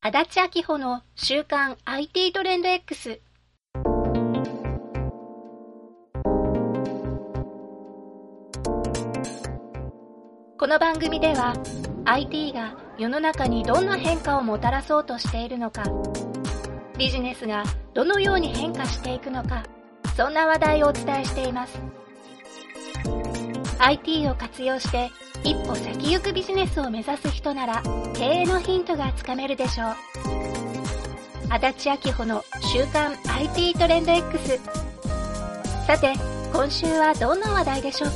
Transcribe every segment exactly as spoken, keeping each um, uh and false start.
足立明穂の週刊 アイティー トレンド X。 この番組では アイティー が世の中にどんな変化をもたらそうとしているのか、ビジネスがどのように変化していくのか、そんな話題をお伝えしています。 アイティー を活用して一歩先行くビジネスを目指す人なら経営のヒントがつかめるでしょう。足立明穂の週刊 アイティー トレンド X。 さて今週はどんな話題でしょうか。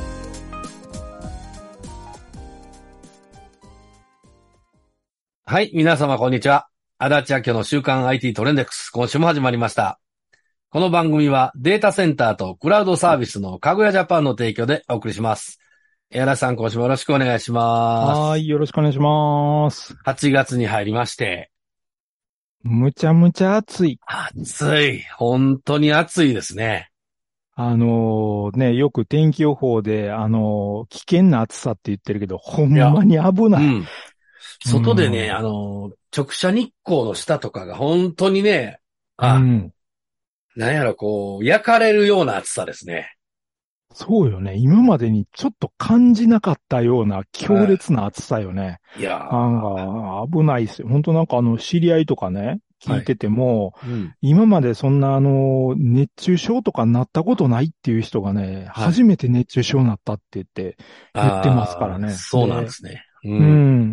はい、皆様こんにちは。足立明穂の週刊 アイティー トレンド X、 今週も始まりました。この番組はデータセンターとクラウドサービスのかぐやジャパンの提供でお送りします。江原さん、今週もよろしくお願いします。 はい、よろしくお願いします。 はちがつに入りまして。 むちゃむちゃ暑い。 暑い。本当に暑いですね。 あのー、ね、よく天気予報で、あのー、危険な暑さって言ってるけど、ほんまに危ない。いうん、 外でね、あのー、直射日光の下とかが本当にね、あ、うん、なんやろ、こう、焼かれるような暑さですね。 そうよね。今までにちょっと感じなかったような強烈な暑さよね。 いやー。危ないですよ。本当なんかあの、知り合いとかね、聞いてても、 はいうん、 今までそんなあの、熱中症とかなったことないっていう人がね、はい、初めて熱中症になったって言って、言ってますからね。 そうなんですね。 うん、うん。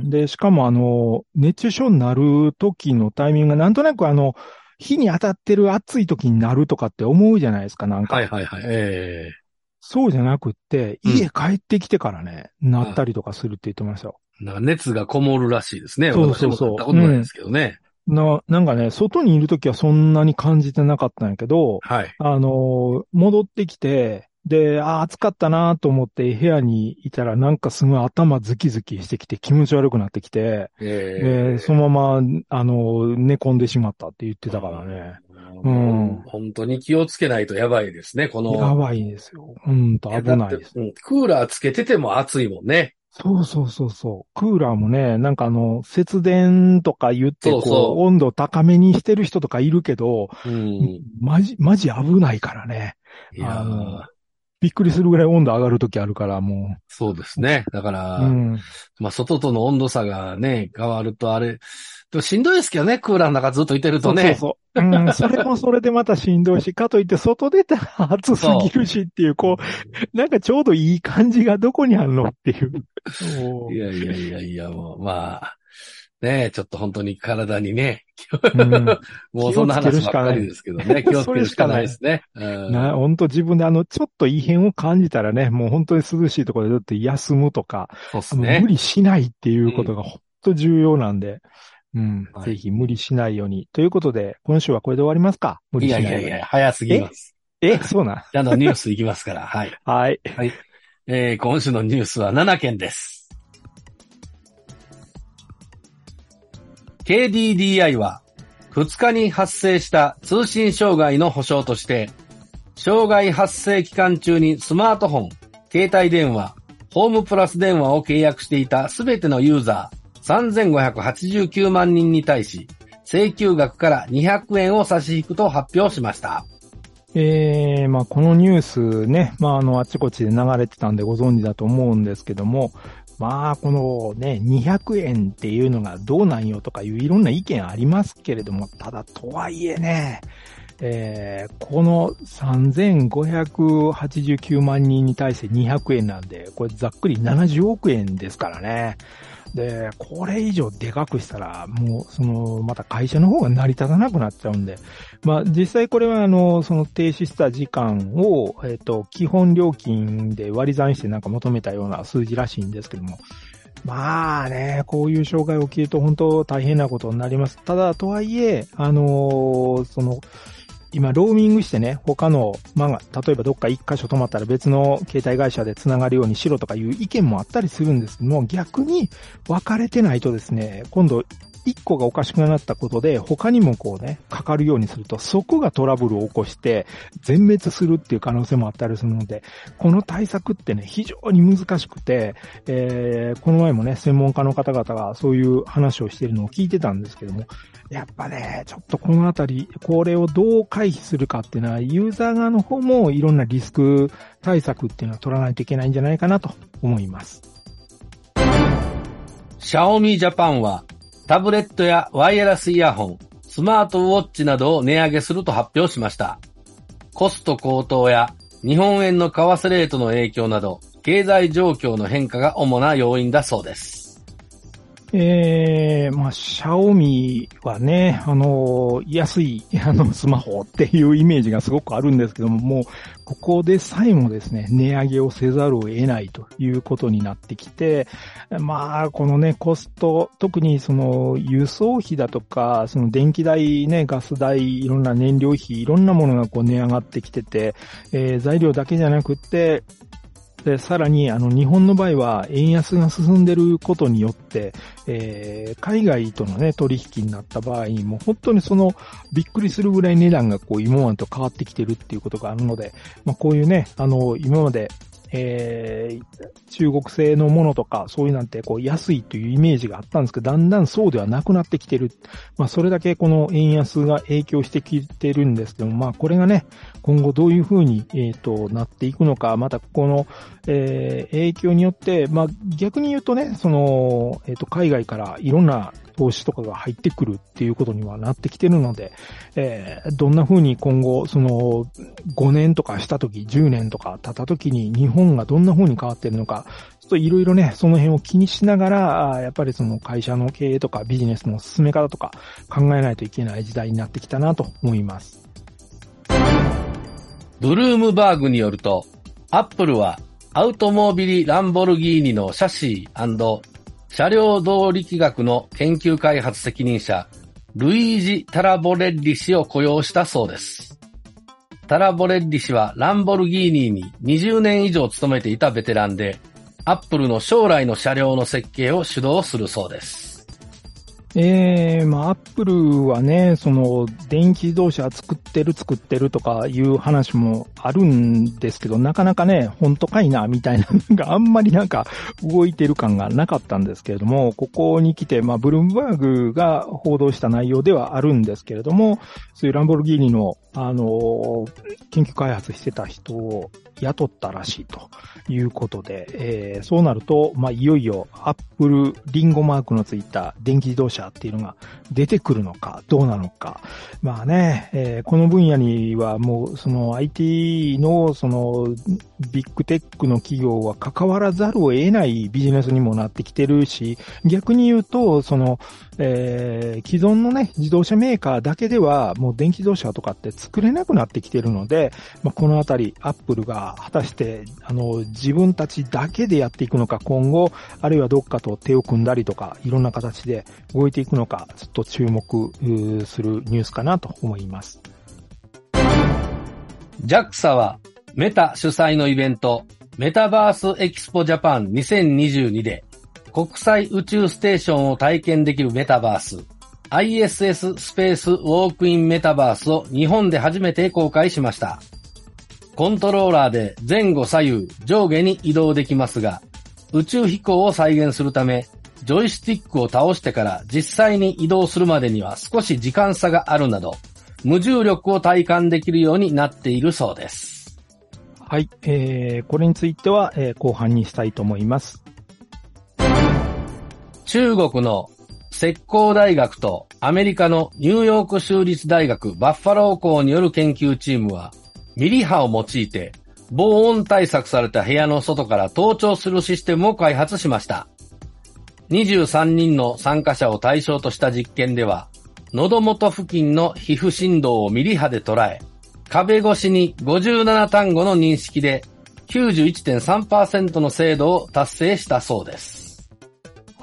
で、しかもあの、熱中症になる時のタイミングがなんとなくあの、火に当たってる暑い時になるとかって思うじゃないですか、なんか。 はいはいはい。えーそうじゃなくって、家帰ってきてからね、うん、なったりとかするって言ってましたよ。 なんか熱がこもるらしいですね。 そうそうそう。 私もなったことないですけどね。 うん、な、なんかね、外にいるときはそんなに感じてなかったんやけど、 はい。 あの、戻ってきて、で、あ、暑かったなと思って部屋にいたらなんかすごい頭ズキズキしてきて気持ち悪くなってきて、 えー、 で、そのまま、あの、寝込んでしまったって言ってたからね。うん。 本当に気をつけないとやばいですね、この。 やばいですよ。うんと危ないです。 うん。クーラーつけてても暑いもんね。 そうそうそうそう。クーラーもね、なんかあの、節電とか言って、こう、そうそう温度高めにしてる人とかいるけど、 うん。 マジ、マジ危ないからね。 いやあの、びっくりするぐらい温度上がるときあるからもう。 そうですね。だから、 うん、 まあ外との温度差がね、変わるとあれ、でもしんどいですけどね、クーラーの中ずっといてるとね。 そうそうそう。うん、それもそれでまたしんどいし、かといって外出たら暑すぎるしっていう、こう、なんかちょうどいい感じがどこにあるのっていう。 いやいやいやいや、もう、まあ、ねえ、ちょっと本当に体にね、 うん、 もうそんな話ばっかりですけどね、気をつけるしかないですね。 うん、な本当自分であの、ちょっと異変を感じたらね、もう本当に涼しいところでだって休むとか、 そうですね、 無理しないっていうことが本当重要なんで、うん、 はい、 ぜひ無理しないように。ということで、今週はこれで終わりますか？無理しないように。 いやいやいや、早すぎます。 ええ、そうなん。 あの、ニュースいきますから、はい。 はい。 はい。えー、今週のニュースはななけんです。ケーディーディーアイ はふつかに発生した通信障害の補償として、障害発生期間中にスマートフォン、携帯電話、ホームプラス電話を契約していたすべてのユーザーさんぜんごひゃくはちじゅうきゅうまんにんに対し、請求額からにひゃくえんを差し引くと発表しました。 えー、まあこのニュースね、まああのあちこちで流れてたんでご存知だと思うんですけども、まあ、このね、にひゃくえんっていうのがどうなんよとかいういろんな意見ありますけれども、ただとはいえね、えー、このさんぜんごひゃくはちじゅうきゅうまんにんに対してにひゃくえんなんで、これざっくりななじゅうおくえんですからね。で、これ以上でかくしたら、もう、その、また会社の方が成り立たなくなっちゃうんで、まあ、実際これは、あの、その停止した時間を、えっと、基本料金で割り算してなんか求めたような数字らしいんですけども、まあね、こういう障害起きると本当大変なことになります。ただ、とはいえ、あの、その、今、ローミングしてね、他の、まあ、例えばどっか一箇所止まったら別の携帯会社で繋がるようにしろとかいう意見もあったりするんですけども、逆に分かれてないとですね、今度、 一個がおかしくなったことで、他にもこうね、かかるようにすると、そこがトラブルを起こして、全滅するっていう可能性もあったりするので、この対策ってね、非常に難しくて、えー、この前もね、専門家の方々がそういう話をしているのを聞いてたんですけども、やっぱね、ちょっとこのあたり、これをどう回避するかっていうのは、ユーザー側の方もいろんなリスク対策っていうのは取らないといけないんじゃないかなと思います。 シャオミジャパンは、タブレットやワイヤレスイヤホン、スマートウォッチなどを値上げすると発表しました。コスト高騰や日本円の為替レートの影響など、経済状況の変化が主な要因だそうです。 えー、まあ、シャオミはね、あの、安い、あの、スマホっていうイメージがすごくあるんですけども、もう、ここでさえもですね、値上げをせざるを得ないということになってきて、まあ、このね、コスト、特にその、輸送費だとか、その電気代ね、ガス代、いろんな燃料費、いろんなものがこう値上がってきてて、えー、材料だけじゃなくって、で、さらに、あの、日本の場合は、円安が進んでることによって、えー、海外とのね、取引になった場合に、もう本当にその、びっくりするぐらい値段がこう、今までと変わってきてるっていうことがあるので、まあ、こういうね、あの、今まで、えー、中国製のものとか、そういうなんて、こう、安いというイメージがあったんですけど、だんだんそうではなくなってきてる。まあ、それだけこの円安が影響してきてるんですけども、まあ、これがね、今後どういうふうに、えっと、なっていくのか、また、この、えー、影響によって、まあ、逆に言うとね、その、えっと、海外からいろんな投資とかが入ってくるっていうことにはなってきてるので、えー、どんな風に今後、その、ごねんとかしたとき、じゅうねんとか経ったときに日本がどんな風に変わってるのか、ちょっといろいろね、その辺を気にしながら、やっぱりその会社の経営とかビジネスの進め方とか考えないといけない時代になってきたなと思います。 ブルームバーグによると、アップルはアウトモービリ・ランボルギーニのシャシー&車両動力学の研究開発責任者、ルイージ・タラボレッリ氏を雇用したそうです。タラボレッリ氏はランボルギーニににじゅうねん以上勤めていたベテランで、アップルの将来の車両の設計を主導するそうです。 ええー、まあ、アップルはね、その、電気自動車作ってる作ってるとかいう話もあるんですけど、なかなかね、本当かいな、みたいなのがあんまりなんか動いてる感がなかったんですけれども、ここに来て、まあ、ブルームバーグが報道した内容ではあるんですけれども、そういうランボルギーニの、あの、研究開発してた人を雇ったらしいということで、えー、そうなると、まあ、いよいよアップルリンゴマークのついた電気自動車っていうのが出てくるのか、どうなのか。まあね、えー、この分野にはもう、その アイティー の、その、ビッグテックの企業は関わらざるを得ないビジネスにもなってきてるし、逆に言うと、その、えー、既存のね、自動車メーカーだけでは、もう電気自動車とかって作れなくなってきてるので、まあ、このあたり、アップルが果たして、あの、自分たちだけでやっていくのか、今後、あるいはどっかと手を組んだりとか、いろんな形で動いていくのか、ちょっと注目するニュースかなと思います。 ジャクサ は、メタ主催のイベント、メタバースエキスポジャパンにせんにじゅうにで、国際宇宙ステーションを体験できるメタバース、アイエスエス スペースウォークインメタバースを日本で初めて公開しました。コントローラーで前後左右上下に移動できますが、宇宙飛行を再現するため、ジョイスティックを倒してから実際に移動するまでには少し時間差があるなど、無重力を体感できるようになっているそうです。 はい、えー、これについては、えー、後半にしたいと思います。 中国の浙江大学とアメリカのニューヨーク州立大学バッファロー校による研究チームは、ミリ波を用いて防音対策された部屋の外から盗聴するシステムを開発しました。にじゅうさんにんの参加者を対象とした実験では、喉元付近の皮膚振動をミリ波で捉え、壁越しにごじゅうなな単語の認識で きゅうじゅういってんさんパーセント の精度を達成したそうです。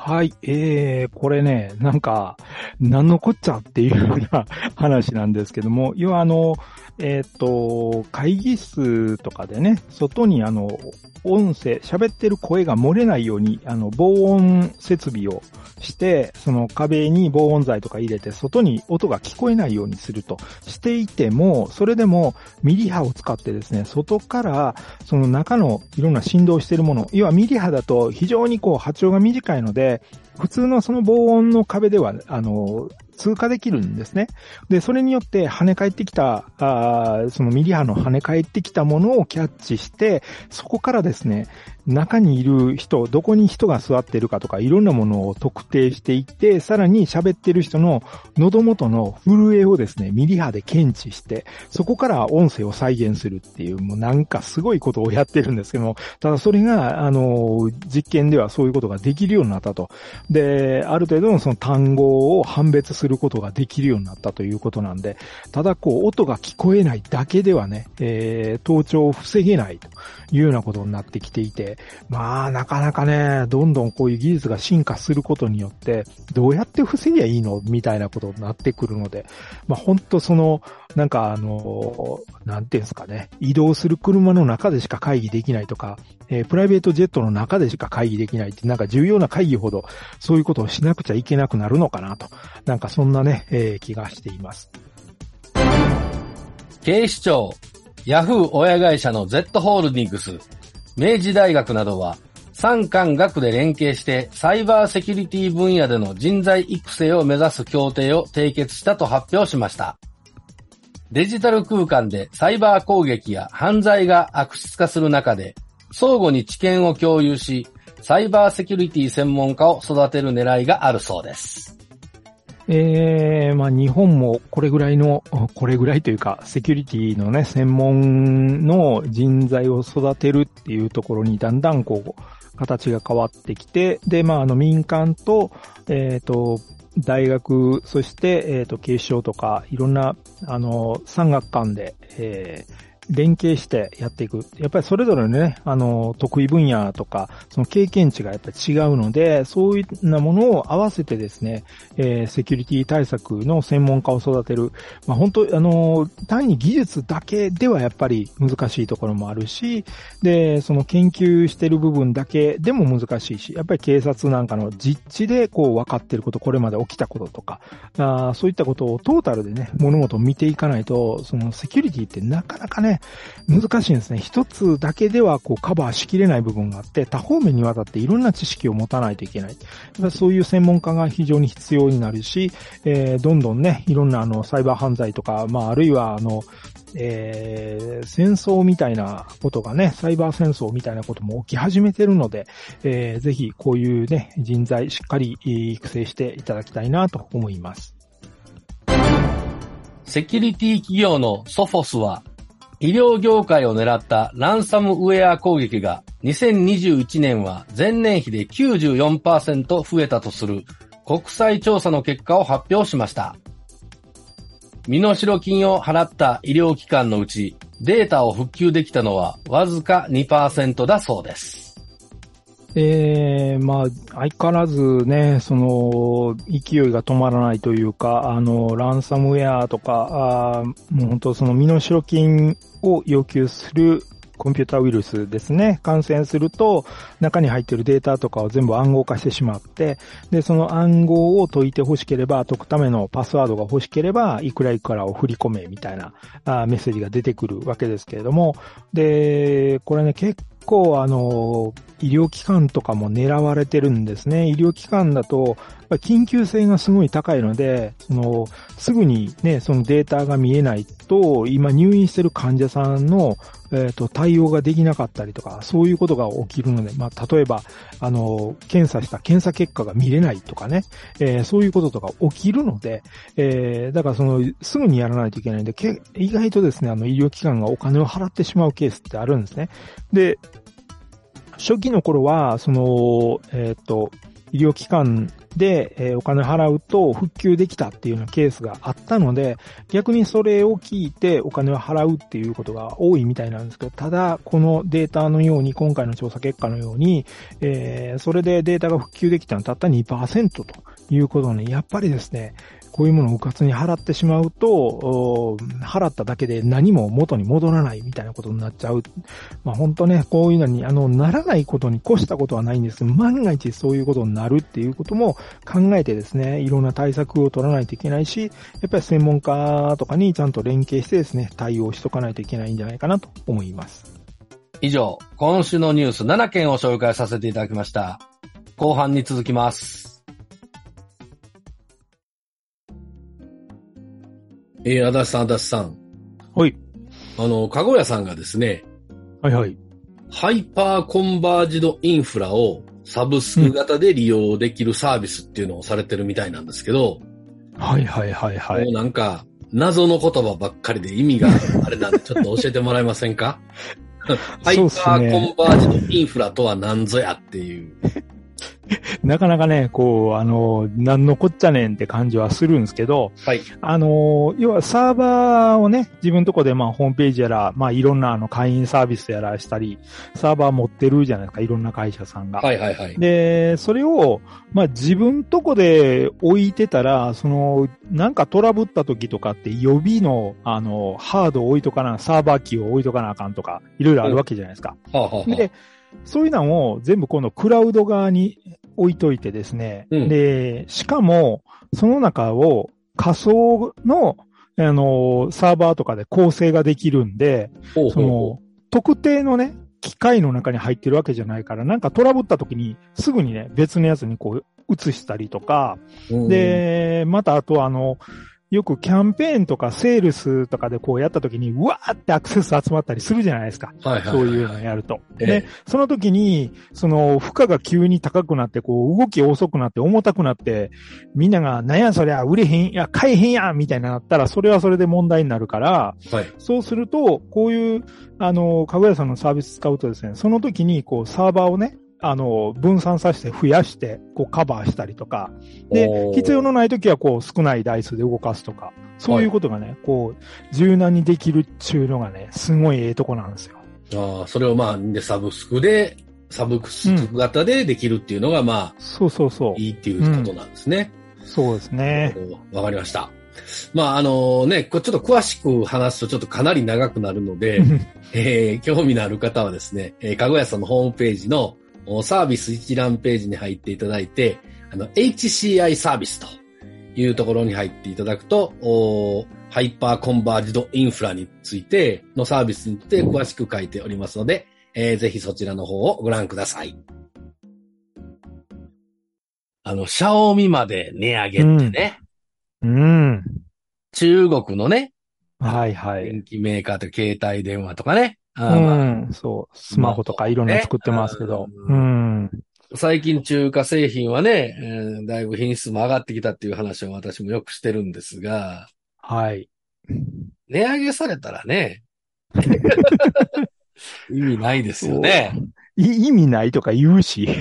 はい、えー、これね、なんか、なんのこっちゃっていうような話なんですけども、要はあの、えっと、会議室とかでね、外にあの、音声、喋ってる声が漏れないように、あの、防音設備をして、その壁に防音材とか入れて、外に音が聞こえないようにするとしていても、それでもミリ波を使ってですね、外からその中のいろんな振動しているもの、要はミリ波だと非常にこう波長が短いので、普通のその防音の壁では、あの、通過できるんですね。で、それによって跳ね返ってきた、あそのミリ波の跳ね返ってきたものをキャッチして、そこからですね、中にいる人、どこに人が座っているかとか、いろんなものを特定していって、さらに喋ってる人の喉元の震えをですね、ミリ波で検知して、そこから音声を再現するっていう、もうなんかすごいことをやってるんですけども、ただそれが、あの、実験ではそういうことができるようになったと。で、ある程度のその単語を判別することができるようになったということなんで、ただこう、音が聞こえないだけではね、えー、盗聴を防げないというようなことになってきていて、まあ、なかなかね、どんどんこういう技術が進化することによって、どうやって防ぎゃいいのみたいなことになってくるので、まあ、ほんとその、なんかあの、なんていうんですかね、移動する車の中でしか会議できないとか、えー、プライベートジェットの中でしか会議できないって、なんか重要な会議ほど、そういうことをしなくちゃいけなくなるのかなと、なんかそんなね、えー、気がしています。 警視庁、ヤフー親会社の Z ホールディングス、明治大学などは、産官学で連携してサイバーセキュリティ分野での人材育成を目指す協定を締結したと発表しました。デジタル空間でサイバー攻撃や犯罪が悪質化する中で、相互に知見を共有し、サイバーセキュリティ専門家を育てる狙いがあるそうです。 えー、まあ日本もこれぐらいの、これぐらいというか、セキュリティのね、専門の人材を育てるっていうところにだんだんこう、形が変わってきて、で、まああの民間と、えっと、大学、そして、えっと、警視庁とか、いろんな、あの、産学官で、えー連携してやっていく。やっぱりそれぞれのね、あの、得意分野とか、その経験値がやっぱり違うので、そういうなものを合わせてですね、えー、セキュリティ対策の専門家を育てる。まあ本当、あの、単に技術だけではやっぱり難しいところもあるし、で、その研究してる部分だけでも難しいし、やっぱり警察なんかの実地でこう分かってること、これまで起きたこととか、あそういったことをトータルでね、物事を見ていかないと、そのセキュリティってなかなかね、難しいんですね。一つだけではこうカバーしきれない部分があって、多方面にわたっていろんな知識を持たないといけない。そういう専門家が非常に必要になるし、えー、どんどんね、いろんなあのサイバー犯罪とか、まああるいはあの、えー、戦争みたいなことがね、サイバー戦争みたいなことも起き始めてるので、えー、ぜひこういうね、人材しっかり育成していただきたいなと思います。 セキュリティ企業のソフォスは、医療業界を狙ったランサムウェア攻撃がにせんにじゅういちねんは前年比で きゅうじゅうよんパーセント 増えたとする国際調査の結果を発表しました。身代金を払った医療機関のうちデータを復旧できたのはわずか にパーセント だそうです。 えー、まあ、相変わらずね、その、勢いが止まらないというか、あの、ランサムウェアとか、あもう本当その身代金を要求するコンピュータウイルスですね。感染すると、中に入っているデータとかを全部暗号化してしまって、で、その暗号を解いて欲しければ、解くためのパスワードが欲しければ、いくらいくらを振り込め、みたいなあメッセージが出てくるわけですけれども、で、これね、結構結構あの、医療機関とかも狙われてるんですね。医療機関だと、緊急性がすごい高いので、その、すぐにね、そのデータが見えないと、今入院してる患者さんの、えっと、対応ができなかったりとか、そういうことが起きるので、まあ、例えば、あの、検査した検査結果が見れないとかね、えー、そういうこととか起きるので、えー、だからその、すぐにやらないといけないんで、け意外とですね、あの、医療機関がお金を払ってしまうケースってあるんですね。で、初期の頃は、その、えっと、医療機関で、えーお金払うと復旧できたっていうようなケースがあったので、逆にそれを聞いてお金を払うっていうことが多いみたいなんですけど、ただ、このデータのように、今回の調査結果のように、えーそれでデータが復旧できたのはたった にパーセント ということで、やっぱりですね、こういうものを迂闊に払ってしまうと、払っただけで何も元に戻らないみたいなことになっちゃう。まあ本当ね、こういうのに、あの、ならないことに越したことはないんですけど、万が一そういうことになるっていうことも考えてですね、いろんな対策を取らないといけないし、やっぱり専門家とかにちゃんと連携してですね、対応しとかないといけないんじゃないかなと思います。 以上、今週のニュースななけんを紹介させていただきました。後半に続きます。えー、足立さん、足立さん。 はい。 あの、かごやさんがですね、 はいはい。 ハイパーコンバージドインフラをサブスク型で利用できるサービスっていうのをされてるみたいなんですけど、 はいはいはいはもうい。 なんか、謎の言葉ばっかりで意味があれなんでちょっと教えてもらえませんか？ハイパーコンバージドインフラとは何ぞやっていう。 なかなかね、こう、あの、なんのこっちゃねんって感じはするんですけど、 はい。 あの、要はサーバーをね、自分のとこでまあホームページやら、まあいろんなあの会員サービスやらしたり、サーバー持ってるじゃないですか、いろんな会社さんが。 はいはいはい。 で、それを、まあ自分とこで置いてたら、その、なんかトラブった時とかって予備の、あの、ハードを置いとかな、サーバー機を置いとかなあかんとか、いろいろあるわけじゃないですか。 はあはあはあ、 で、そういうのを全部このクラウド側に置いといてですね。 うん、 で、しかも、その中を仮想の、あの、サーバーとかで構成ができるんで、 ほうほうほう、 その、特定のね、機械の中に入ってるわけじゃないから、なんかトラブった時にすぐにね、別のやつにこう移したりとか、 うん、 で、またあとあの、よくキャンペーンとかセールスとかでこうやった時に、うわーってアクセス集まったりするじゃないですか。 はいはいはい、 そういうのやると。 ええ、 で、その時に、その負荷が急に高くなって、こう動き遅くなって重たくなって、みんなが、なんやそりゃ売れへん、いや、買えへんやんみたいになったら、それはそれで問題になるから、 はい、 そうすると、こういう、あの、かごやさんのサービス使うとですね、その時にこうサーバーをね、あの、分散させて増やして、こうカバーしたりとか、で、必要のない時はこう少ない台数で動かすとか、そういうことがね、はい、こう、柔軟にできるっていうのがね、すごいええとこなんですよ。 ああ、それをまあ、で、サブスクで、サブスク型でできるっていうのがまあ、 うん、そうそうそう。 いいっていうことなんですね。 うん、そうですね。 わかりました。まあ、あのね、これちょっと詳しく話すとちょっとかなり長くなるので、えー、興味のある方はですね、えー、かごやさんのホームページのサービス一覧ページに入っていただいて、あの、エイチシーアイ サービスというところに入っていただくと、ハイパーコンバージドインフラについてのサービスについて詳しく書いておりますので、えー、ぜひそちらの方をご覧ください。あの、シャオミまで値上げってね。 うん。うん、 中国のね。 はいはい。 電気メーカーと携帯電話とかね。 あうん、そう。スマホとかいろんな作ってますけど。うん。 最近中華製品はね、えー、だいぶ品質も上がってきたっていう話を私もよくしてるんですが。 はい。 値上げされたらね。意味ないですよね。 意味ないとか言うし。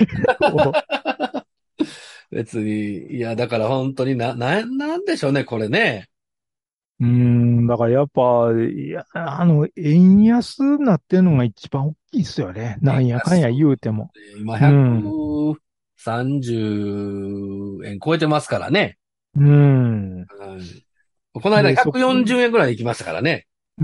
別に、いや、だから本当にな、な、なんでしょうね、これね。 うーん、だからやっぱ、いや、あの、円安になってるのが一番大きいですよね。なんやかんや言うても。 今ひゃくさんじゅうえん超えてますからね。 うん。うん、 この間ひゃくよんじゅうえんぐらい行きましたからね。 うん。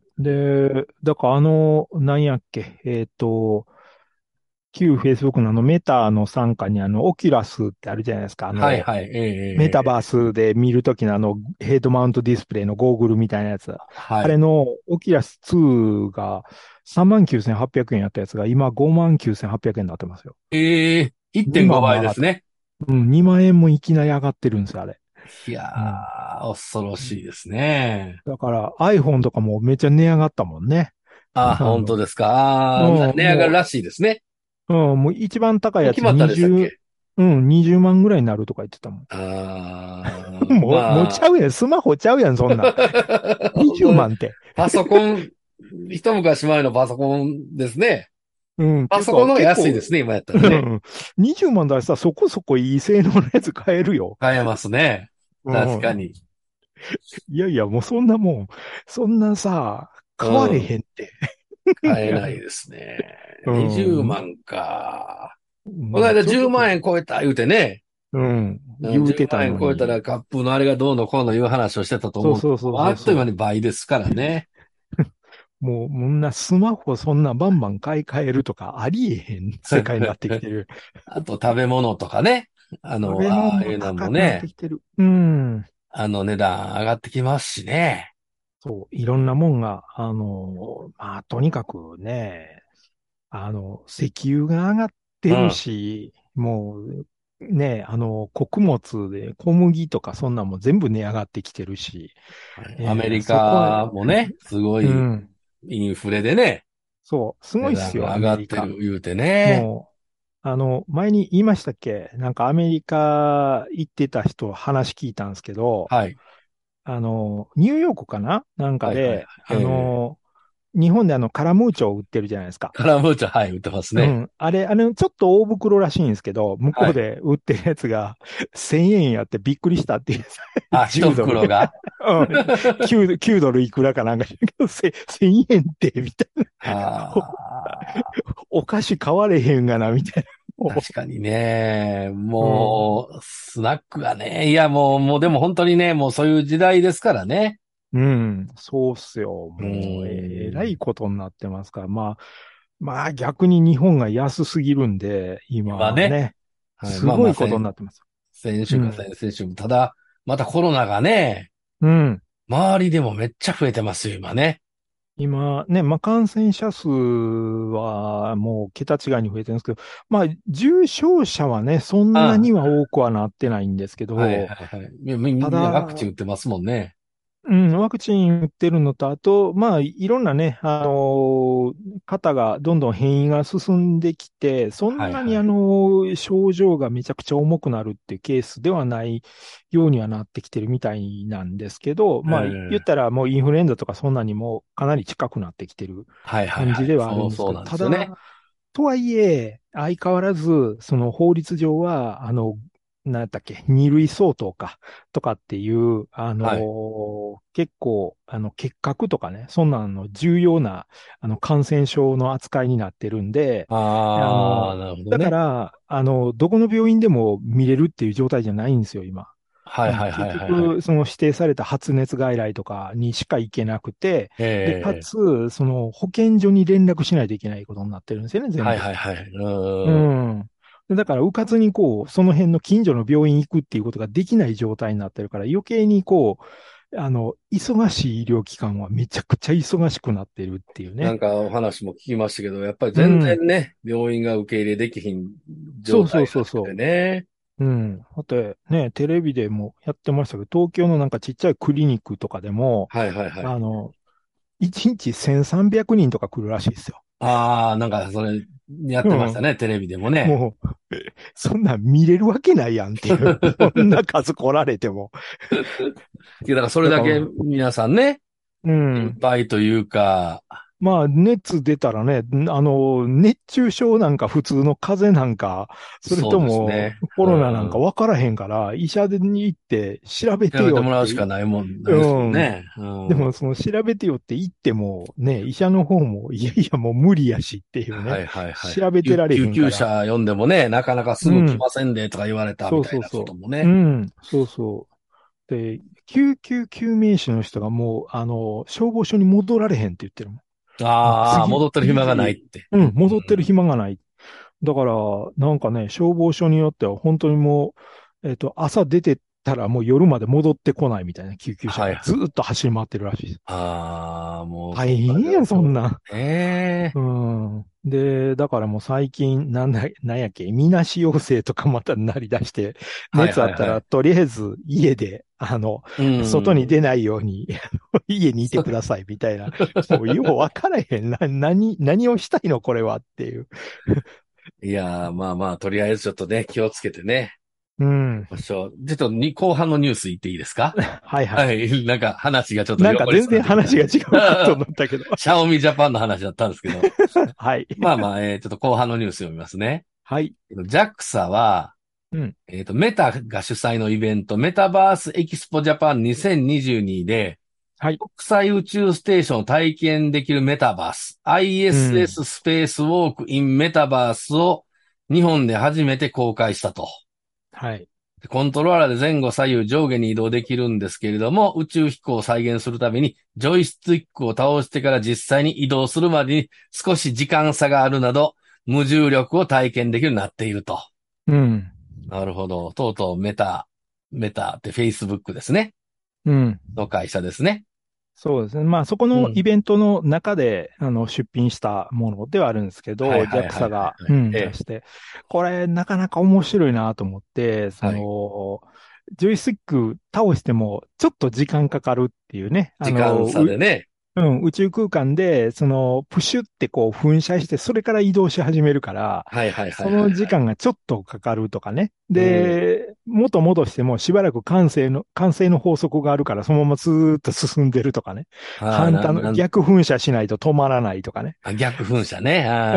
で、だからあの、なんやっけ、えっと、旧 Facebook のあのメタの傘下にあのオキュラスってあるじゃないですか。あの、はいはい。えー、メタバースで見るときのあのヘッドマウントディスプレイのゴーグルみたいなやつ。はい。あれのオキュラスツーがさんまんきゅうせんはっぴゃくえんやったやつが今ごまんきゅうせんはっぴゃくえんになってますよ。 ええー、いってんご 倍ですね。 うん、にまんえんもいきなり上がってるんですよ、あれ。 いやー、うん、恐ろしいですね。 だから iPhone とかもめっちゃ値上がったもんね。 あ、本当ですか。あ、うん、値上がるらしいですね。 うん、もう一番高いやつ決まったでしたっけ？ うん、にじゅうまんぐらいになるとか言ってたもん。 ああ。もう、まあ、もうちゃうやん。スマホちゃうやん、そんな。にじゅうまんって。 パソコン、一昔前のパソコンですね。 うん。 パソコンの方が安いでですね、今やったらね。 うん。にじゅうまん出したらそこそこいい性能のやつ買えるよ。 買えますね。確かうん。 に。 いやいや、もうそんなもん、そんなさ、 う買われん。 へんって。 買いや、 えないですね。 う 20 ん。 万か。このまあ、 間10 ちょっとで、 万円超えた言うてね。 うん。 うん10 言うてた万円超えたのに。 らカップのあれがどうのこうのいう話をしてたと思うんで、 そうそうそうあっという間にそうそ倍ですからね。 う。もう、みんなスマホそんなバンバン買い替えるとかありえへん世界になってきてる。 あと食べ物とかね。あの、 食べ物もああいうのも高くなってね、 きてる。うん。 あの値段上がってきますしね。 そう、いろんなもんが、あの、まあ、とにかくね、あの、石油が上がってるうん。 し、もう、ね、あの、穀物で小麦とかそんなんも全部値上がってきてるし、えーアメリそこは、 カもね、すごいうん、 インフレでね、 そう、すご値いっすよ、ア段が上がってメリカ。 る言うてね。 もう、あの、前に言いましたっけ？なんかアメリカ行ってた人話聞いたんですけど、 はい。 あの、ニューヨークかななんかはいはいはい。 で、あえー、 の、日本であの、カラムーチョを売ってるじゃないですか。 カラムーチョ、はい、売ってますね。 うん。あれ、あれ、ちょっと大袋らしいんですけど、向こうはい。 で売ってるやつがせんえんやってびっくりしたっていう。 あ、一じゅうドル。 袋がうん。きゅう、きゅうドルいくらかなんか知らんけど、せせんえんって、みたいな。 ああ、 お、お菓子買われへんがな、みたいな。も確かにね。 う、うん。 もう、スナックがね。いや、もう、もうでも本当にね、もうそういう時代ですからね。 うん。そうっすよ。 うもう、え、えらいーん。 ことになってますから。まあ、まあ逆に日本が安すぎるんで、 今ね。 今ね、 はい。まあまあ、 すごいことに先、 なってます。 先週かうん。 先々週も。ただ、またコロナがね、 うん。 周りでもめっちゃ増えてますよ、今ね。 今ね、まあ、感染者数はもう桁違いに増えてるんですけど、まあ、重症者はね、そんなにあは多くはなってないんですけあ、はいど、 はいはい。みみみたんなワクチンだ、 打ってますもんね。 うん、ワクチン打ってるのと、あと、まあ、いろんなね、あの方がどんどん変異が進んできて、そんなにあはいはい。 の症状がめちゃくちゃ重くなるっていうケースではないようにはなってきてるみたいなんですけど、 えまあ、言っえ、 たらもうインフルエンザとかそんなにもかなり近くなってきてるはいはいはい。 感じではあるそう、そうんですけど、 なんですよね。 ただ、とはいえ、相変わらず、その法律上は、あの、なんだっけ、二類相当か、とかっていう、あのはい。 ー結構、あの、結核とかね、そんなの重要な、あの、感染症の扱いになってるんで、あああ、 の、 なるほどだかね。 ら、あの、どこの病院でも見れるっていう状態じゃないんですよ、今。うん、 はいはいはいはいはい。 結局、その指定された発熱外来とかにしか行けなくて、で、かええ、 つ、その保健所に連絡しないといけないことになってるんですよね、全はい部。 はいはい。ううーん。 ん。でだから、うかつにこう、その辺の近所の病院行くっていうことができない状態になってるから、余計にこう、あの、忙しい医療機関はめちゃくちゃ忙しくなってるっていうね。 なんかお話も聞きましたけど、やっぱり全うん。 然ね、病院が受け入れできひん状そうそう態らしくてそうそね。 う。うん。だってね、テレビでもやってましたけど、東京のなんかちっちゃいクリニックとかでも、 はいはいはい。 あの、いちにちせんさんびゃくにんとか来るらしいですよ。 ああ、なんかそれやっうん。 てましたね、テレビでもね。 もう、そんなん見れるわけないやんっていう。そんな数来られても。 いや、だからそれだけだから、 皆さんね、 うん。 心配というか、 まあ、熱出たらね、あの、熱中症なんか普通の風邪なんか、それとそうですもね。 コロナなんかうん。 分からへんから、医者に行って調べて調べてよって、 もらうしかないもん、ないですもんうん。 ね。うん。 でも、その調べてよって言っても、ね、医者の方も、いやいや、もう無理やしっていうね、 はいはいはい。 調べてられへ救救んから。 急車呼んでもね、なかなかすうん。 ぐ来ませんでとか言われたみそうたいなこそうそともう。うね。 ん。そうそう。で、救急救命士の人がもう、あの、消防署に戻られへんって言ってるもん。もうああ、 次、 戻ってる暇がないっ次々、 て。 うん、戻ってるうん。 暇がない。だから、なんかね、消防署によっては本当にもう、えっと、朝出てったらもう夜まで戻ってこないみたいな救急車はい。 がずーっと走り回ってるらしいです。 ああ、もうそ大んな変や、そ状況んな。 ね。 うん。で、だからもう最近、なんだ、なんやっけ、みなし陽性とかまたなりだして、 はい熱あったら、 はいはい。 とりあえず家で、あの、 う外に出ん。 ないように家にいてくださいみたいな。もうよう分からへん。な、何、何をしたいのこれはっていう。 いやー、まあまあ、とりあえずちょっとね、気をつけてね。 うん。 ましょう。ちょっとに後半のニュース言っていいですか？ はいはい。 はい。なんか話がちょっとなんか横に全然それてきたんで。 話が違うことになったけど。 シャオミジャパンの話だったんですけど。 はい。 まあまあ、えー、ちょっと後半のニュース読みますね。 はい。 ジャクサ は、 うん。 えっと、メタが主催のイベント、メタバースエキスポジャパンにせんにじゅうにで、 はい。 国際宇宙ステーションを体験できるメタバース、 うん。 アイエスエス スペースウォークインメタバースを日本で初めて公開したと。 はい。 コントローラーで前後左右上下に移動できるんですけれども、宇宙飛行を再現するために、ジョイスティックを倒してから実際に移動するまでに少し時間差があるなど、無重力を体験できるようになっていると。 うん。 なるほど。とうとうメタ、メタって Facebook ですね。 うん。 の会社ですね。 そうですね。まあ、そこうん。 のイベントの中で、あの、出品したものではあるんですけど、 はいはいはいジャクサはい、 が、 はい。 うん、 ええ。 出して、これ、なかなか面白いなと思って、そはい。 の、ジョイスティック倒しても、ちょっと時間かかるっていうね、あ時間の、う差でね。 うん、宇宙空間で、その、プシュってこう噴射して、それから移動し始めるから、 はいはいはいその時はいはい。 間がちょっとかかるとかね。 うん。 で、元戻してもしばらく慣性の、慣性の法則があるから、そのままずーっと進んでるとかね。 ああ、な、 反対のなん、 逆噴射しないと止まらないとかね。 あ、逆噴射ね。 うん、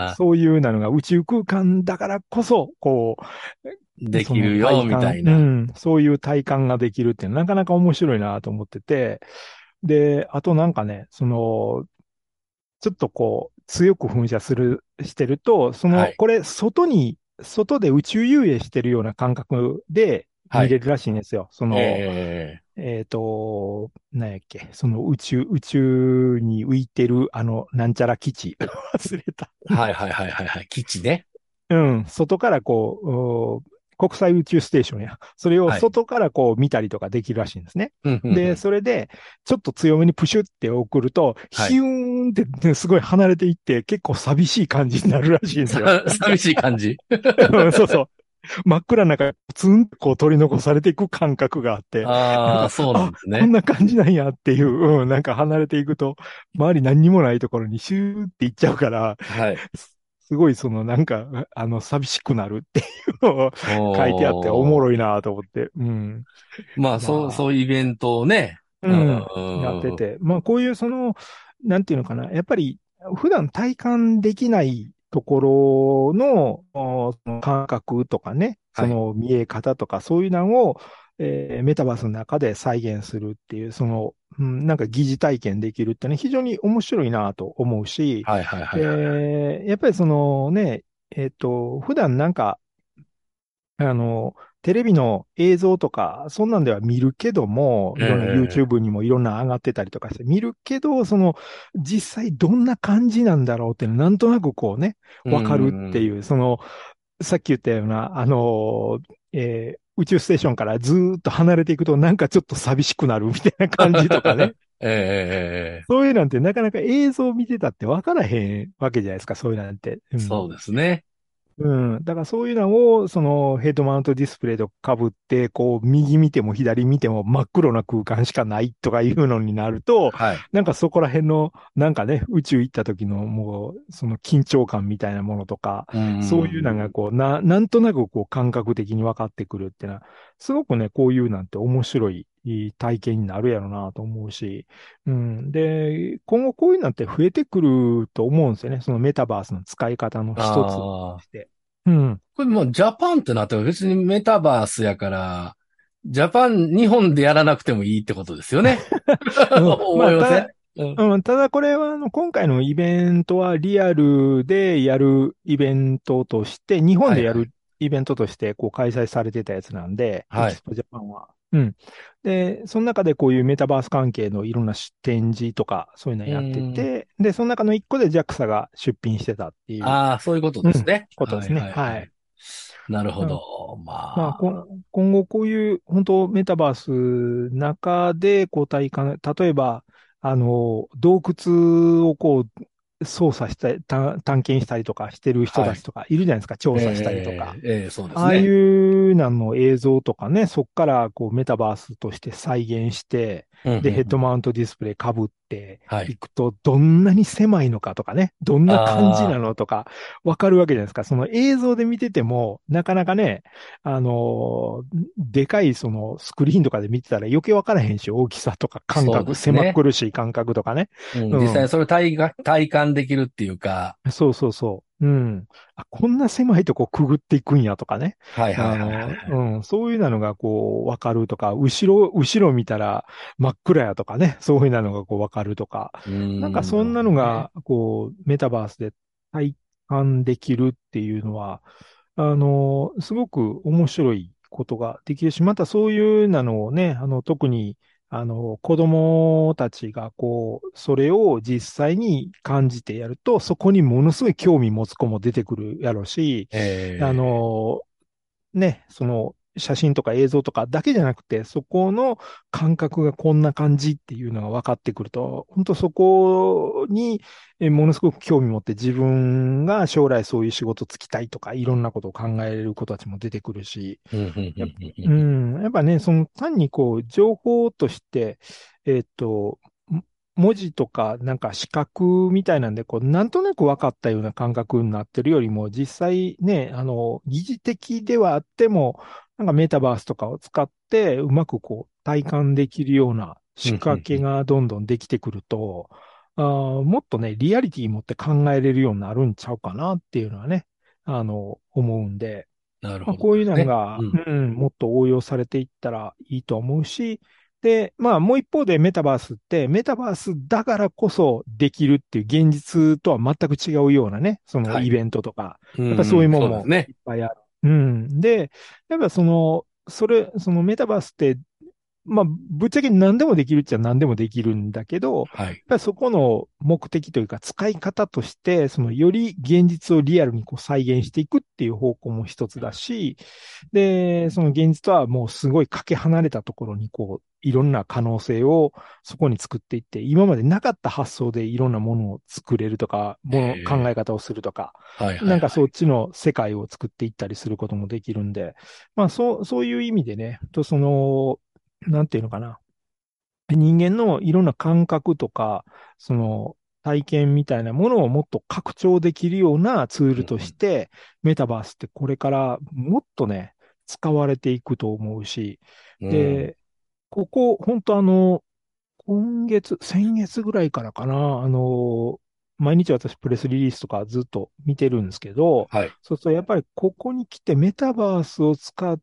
ああ、 そういうなのが宇宙空間だからこそ、こう、 でそのきるよ、みた体感、 いな。 うん、そういう体感ができるってなかなか面白いなと思ってて、で、あとなんかね、その、ちょっとこう、強く噴射する、してると、その、 はい。 これ、外に、外で宇宙遊泳してるような感覚ではい。 見れるらしいんですよ。その、 ええ、 えっと、なんやっけ、その宇宙、宇宙に浮いてる、あの、なんちゃら基地。忘れた。 はいはいはいはいはい。基地ね。 うん、外からこう、お国際宇宙ステーションや、それをはい。 外からこう見たりとかできるらしいんですね。 うん、うん、うで、 ん。 それで、ちょっと強めにプシュって送ると、ヒュはい。 ーンってね、すごい離れていって、結構寂しい感じになるらしいんですよ。 さ、寂しい感じ。 うんそうそう。真っ暗な中、ツンとこう取り残されていく感覚があって、なんああ、 か、 そうなんあ、 ですね。 こんな感じなんやっていう、うん、なんか離れていくと、周り何にもないところにシューって行っちゃうから、 はい。 すすごいそのなんか、あの、寂しくなるっていうのを書いてあっておもおー。 ろいなと思って、うん。 まあ、そう、 まあ、 そういうイベントをね。ううん、やってん。 て、まあこういうその、なんていうのかな、やっぱり普段体感できないところの、おその感覚とかね、そはい。 の見え方とかそういうのを、えーメタバースの中で再現するっていう、その、うん、なんか疑似体験できるってね、非常に面白いなと思うし、 はいはいはいはい。 で、やっぱりそのね、えっと、普段なんかあの、テレビの映像とか、そんなんでは見るけども、いろんなえ YouTube にもいろんな上がってたりとかして見るけど、その、実際どんな感じなんだろうっていうのなんとなくこうね、 え、うわかるっていん。 う、その、さっき言ったような、あの、えー宇宙ステーションからずーっと離れていくとなんかちょっと寂しくなるみたいな感じとかね。 ええ、ええ、 そういうなんてなかなか映像見てたってわからへんわけじゃないですか、そういうなんて。うん。 そうですね。 うん。だからそういうのを、そのヘッドマウントディスプレイとかぶって、こう、右見ても左見ても真っ黒な空間しかないとかいうのになると、 はい。 なんかそこら辺の、なんかね、宇宙行った時のもう、その緊張感みたいなものとか、 うそういうのん。 がこう、な、なんとなくこう感覚的に分かってくるっていうのは、すごくね、こういうなんて面白いいい体験になるやろなと思うし、うん。で、今後こういうのって増えてくると思うんですよね。そのメタバースの使い方の一つとああ。 して。うん。 これもうジャパンってなっても別にメタバースやから、ジャパン、日本でやらなくてもいいってことですよね。 うん。まあ、 思いません？ ただ、 うん。 うん、ただこれは、あの、今回のイベントはリアルでやるイベントとして、日本でやるはいはい。 イベントとしてこう開催されてたやつなんで、エはい。 キスポジャパンは。うん。で、その中でこういうメタバース関係のいろんな展示とか、そういうのうやってん。 て、で、その中の一個でジャクサが出品してたっていう、 ああ、そういうことうん、 ですね。はいことですね。はい。 はいはい。なるほうんど。 まあ、 まあ。 こ今後こういう、本当メタバース中で、こう体感、例えば、あの、洞窟をこう、操作したり、た探検したりとかしてる人はい。 たちとかいるじゃないですか、調査したりとか。 ええ、ええ、そうですああいね。 うなの映像とかね、そっからこうメタバースとして再現して、 うんうん、 で、ヘッドマウントディスプレイ被ってはいいくと、どんなに狭いのかとかね、どんな感じなのとか、わかるわけじゃないですか。その映像で見てても、なかなかね、あのー、でかいそのスクリーンとかで見てたら余計わからへんし、大きさとか感覚、 そうですね。 狭苦しい感覚とかね。 うん、 うん、 実際にそれを体感、体感できるっていうか。 そうそうそう。うん。あ、こんな狭いとこくぐっていくんやとかね。 はいはいはいはい、 あの、うん、そういうなのがこう、わかるとか、後ろ、後ろ見たら真っ暗やとかね。そういうなのがこう、わかるとか。 うーん、 なんかそんなのが、こう、メタバースで体感できるっていうのは、あの、すごく面白いことができるし、またそういうなのをね、あの、特に、あの、子供たちがこう、それを実際に感じてやると、そこにものすごい興味持つ子も出てくるやろし、あえの、ね、その写真とか映像とかだけじゃなくて、そこの感覚がこんな感じっていうのが分かってくると、本当そこにえものすごく興味持って自分が将来そういう仕事つきたいとか、いろんなことを考える子たちも出てくるし、 ー、うんうんやっうんううんん、やっぱね、その単にこう、情報として、えっと、も文字とか、なんか視覚みたいなんで、こう、なんとなく分かったような感覚になってるよりも、実際ね、あの、疑似的ではあっても、なんかメタバースとかを使って、うまくこう、体感できるような仕掛けがどんどんできてくると、あーもっとね、リアリティ持って考えれるようになるんちゃうかなっていうのはね、あの、思うんで、まあ、 なるほどこういうですね。 のが、 うん。 うん、もっと応用されていったらいいと思うし、で、まあ、もう一方でメタバースって、メタバースだからこそできるっていう現実とは全く違うようなね、そのはい。 イベントとか、 うんやっぱそううん、 いうもんもそうですね。 いっぱいある。うん。で、やっぱその、それ、そのメタバースってまあ、ぶっちゃけ何でもできるっちゃ何でもできるんだけど、やっはい。 ぱりそこの目的というか使い方として、そのより現実をリアルにこう再現していくっていう方向も一つだし、で、その現実とはもうすごいかけ離れたところにこう、いろんな可能性をそこに作っていって、今までなかった発想でいろんなものを作れるとか、もの、考ええ方をするとか、 ー、はいはいなんかそっはい。 ちの世界を作っていったりすることもできるんで、まあそう、そういう意味でね、とその、なんていうのかな。人間のいろんな感覚とか、その体験みたいなものをもっと拡張できるようなツールとして、メタバースってこれからもっとね、使われていくと思うし、 うん。 で、ここ、本当あの、今月、先月ぐらいからかな、あの、毎日私プレスリリースとかずっと見てるんですけど、 はい。 そうするとやっぱりここに来てメタバースを使って、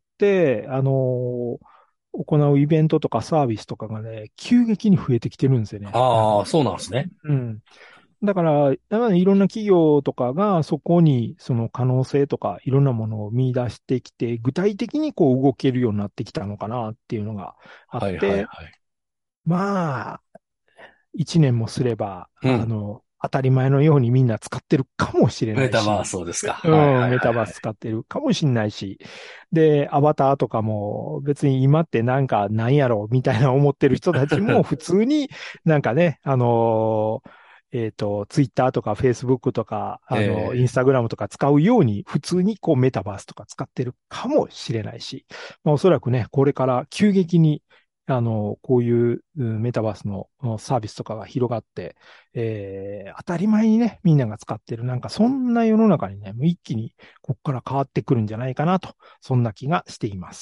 あの、行うイベントとかサービスとかがね、急激に増えてきてるんですよね。あああ、 の、 そうなんですね。 うん。だから、やっぱりいろんな企業とかがそこにその可能性とかいろんなものを見出してきて、具体的にこう動けるようになってきたのかなっていうのがあっはいはいて、 はい。 まあ、一年もすれば、 うん。 あの、当たり前のようにみんな使ってるかもしれメタバーないし、 スですか。はいはいうん、メタバースはいはい。 使ってるかもしれないし、で、アバターとかも別に今ってなんかなんやろみたいな思ってる人たちも普通になんかね、あのえっと、ツイッターとかフェイスブックとか、あの、インスえタグラムとか使うように普通にこうメタバースとか使ってるかもしれないし、まあ、おそらくね、これから急激にあの、こういううんメタバースのうんサービスとかが広がって、えー、当たり前にね、みんなが使ってる、なんかそんな世の中にね、もう一気にここから変わってくるんじゃないかなと、そんな気がしています。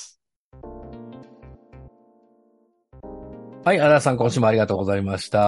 ー、はい、アダさん今週もありがとうございました。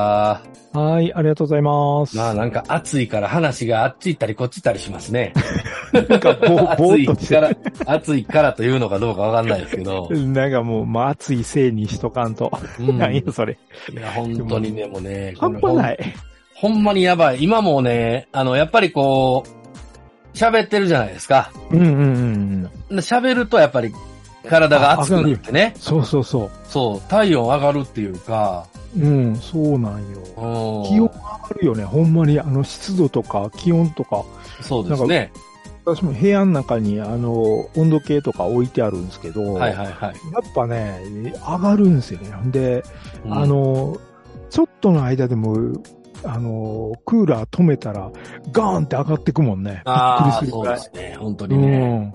はい、ありがとうございままあす。 なんか暑いから話があっち行ったりこっち行ったりしますね。 なんかぼ、ぼ暑ーっとして、 いから、暑いからというのかどうかわかんないですけど。 なんかもう、まあ、熱いせいにしとかんと。 うなんや、 ん。 それ。 いや、本でも、 当にね、もうね、こ半れほん、 端ない。 ほんまにやばい。今もね、あの、やっぱりこう、喋ってるじゃないですか。 うんうんうんうん。 で喋るとやっぱり体があ、 熱く上がるよ。 なってね。 そうそうそそう、体温上がるっていうか、 う。うん、そうなんよ。 う気温ん。 上がるよね。ほんまに、あの、湿度とか気温とか。 そうでなんか、 すね。 私も部屋の中に、あの、温度計とか置いてあるんですけど、 はいはいはい。 やっぱね、上がるんですよね。で、 うん、 あの、ちょっとの間でも、あの、クーラー止めたら、ガーンって上がってくもんね。びっくりああ、そうするくらい。 ですね。本当うにね。 ん。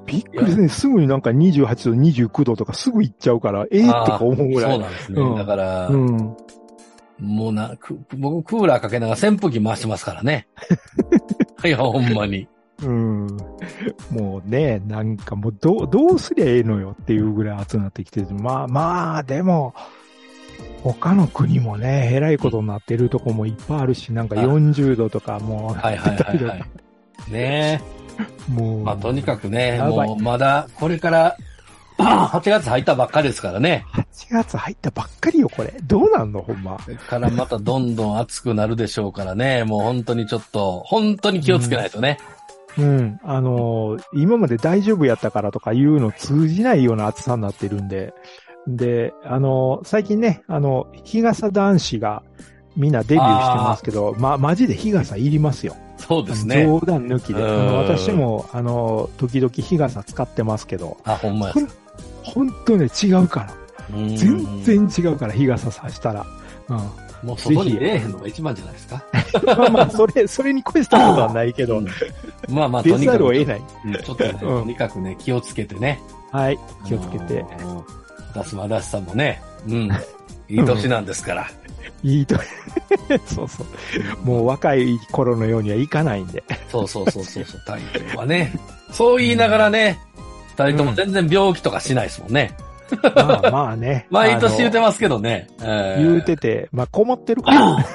びっくりするね。すぐになんかにじゅうはちど、にじゅうきゅうどとかすぐ行っちゃうから、ええー、とか思うぐらい。 そうなんですね。 うん、 だから、 うん、 もうな、く僕クーラーかけながら扇風機回してますからね。いや、ほんまに。 うん。もうね、なんかもうどう、どうすりゃええのよっていうぐらい暑くなってきてる。まあまあ、でも、他の国もね、えらいことになってるとこもいっぱいあるし、なんかよんじゅうどとかもう、 はいはいはいはい。ねえ。もう。まあとにかくね、もうまだこれからはちがつ入ったばっかりですからね。 はちがつ入ったばっかりよ、これ。どうなんのほんま。 これからまたどんどん暑くなるでしょうからね。もう本当にちょっと、本当に気をつけないとね。 うん。うん、あのー、今まで大丈夫やったからとかいうの通じないような暑さになってるんで。で、あのー、最近ね、あの、日傘男子がみんなデビューしてますけど、ま、マジで日傘いりますよ。 そうですね。 冗談抜きで。あの私も、あの、時々日傘使ってますけど。 あ、ほんまや。 ほんとね、違うから。全然違うから、日傘さしたら。うん。 もう外に出えへんのが一番じゃないですか。 まあまあ、それ、それに越したことはないけど。うん、 まあまあ、 出ざるを得ない。 ちょっとね、とにかくね、気をつけてね。 はい、気をつけて。 私も足立さんもね、うん。いい年なんですから。 いいと、そうそう。もう若い頃のようにはいかないんで。 そうそうそうそうそう、体調はね。そう言いながらね、二人とも全然病気とかしないですもんね。 うん、まあまあね。 毎年言うてますけどね。 えー、言うてて、まあこもってるから。はい、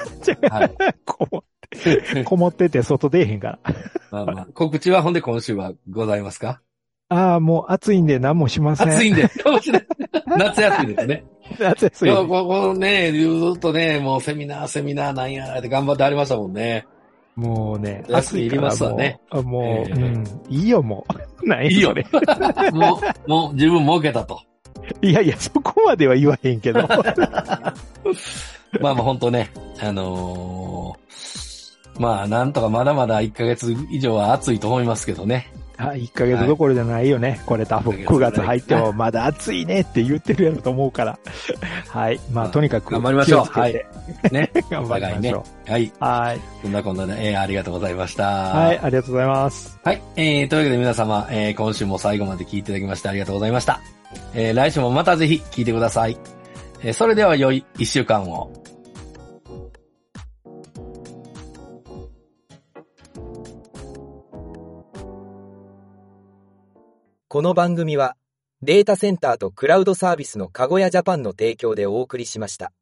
こもって、こもってて外出えへんから。 まあまあ、告知はほんで今週はございますか？ ああ、もう暑いんで何もしません。 暑いんで、かもしれない。夏休みですね。 夏休み。 今日ここね、ずっとね、もうセミナー、セミナーなんやって頑張ってありましたもんね。 もうね、 暑いいりますわね。 もう、もうえー、うん、いいよもう。ないいいよ。もう、もう自分儲けたと。 いやいや、そこまでは言わへんけど。まあまあ本当ね、あのー、まあなんとかまだまだいっかげつ以上は暑いと思いますけどね。 あ、いっかげつどころじゃないよね。はい、これ多分くがつ入ってもまだ暑いねって言ってるやろと思うから。はい。まあとにかく頑張りましょう。 はい。 ね。 頑張りましょう。はい。 はい。 そんなこんなで、えー、ありがとうございました。 はい。ありがとうございます。 はい。えー、というわけで皆様、えー、今週も最後まで聞いていただきましてありがとうございました。えー、来週もまたぜひ聞いてください。えー、それでは良い一週間を。 この番組はデータセンターとクラウドサービスのかごやジャパンの提供でお送りしました。